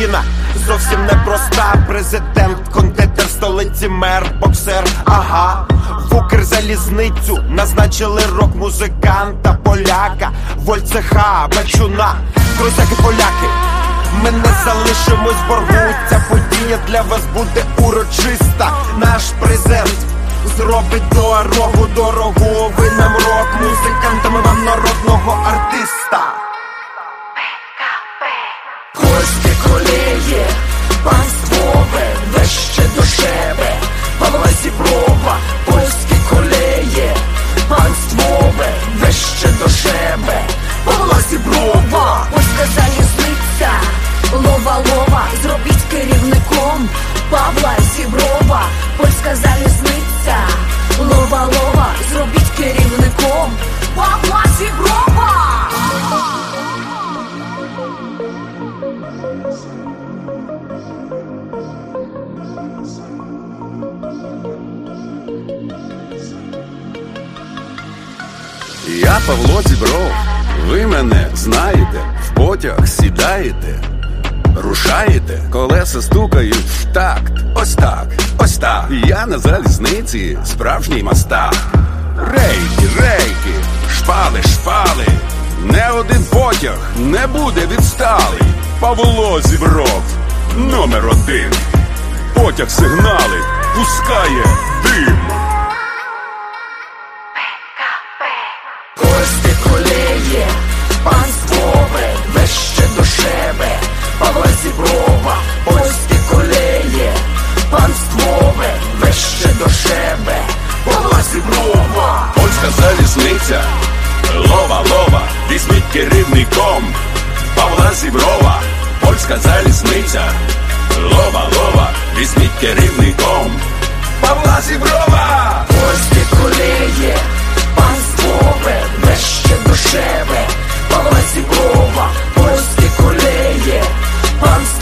країна зовсім непроста. Президент, кондитер, столиці мер, боксер, ага. В Укрзалізницю назначили рок-музиканта, поляка, вольцеха, бачуна. Друзяки поляки, ми не залишимось в боргу. Ця подія для вас буде урочиста. Наш презент зробить дорогу. Ви нам рок-музикантами, вам народного артиста. Польське колеє, панствове, вище до себе, Павла Зіброва. Польське колеє, панствове, вище до себе, Павла Зіброва. Польська залізниця, лова, зробіть керівником Павла Зіброва. Польська залізниця, лова, зробіть керівником Павла Зіброва. Я Павло Зібров, ви мене знаєте, в потяг сідаєте, рушаєте, колеса стукають в такт. Ось так, ось так. Я на залізниці справжній мастак. Рейки, шпали, не один потяг не буде відсталий. Павло Зібров, номер 1. Потяг сигналить, пускає дим. Польське колеє, панствове, вище до себе, Павла Зіброва. Польське колеє, панствове, вище до себе, Павла Зіброва. Польська залізниця, лова, візьміть керівником Павла Зіброва. Польська залізниця, лова, візьміть керівником Павла Зіброва. Польське колеє, панствове, вище до себе, Павла Зіброва. Польське колеє, панствове,